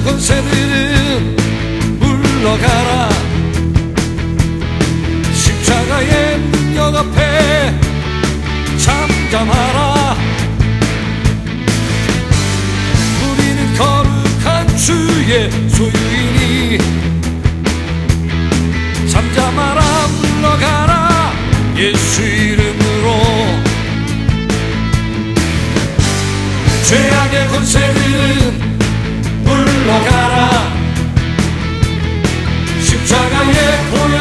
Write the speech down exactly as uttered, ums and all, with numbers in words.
죄악의 권세들은 물러가라. 십자가의 능력 앞에 잠잠하라. 우리는 거룩한 주의 소유이니 잠잠하라. 물러가라. 예수 이름으로. 죄악의 권세들은 물러가라. 십자가의 보혈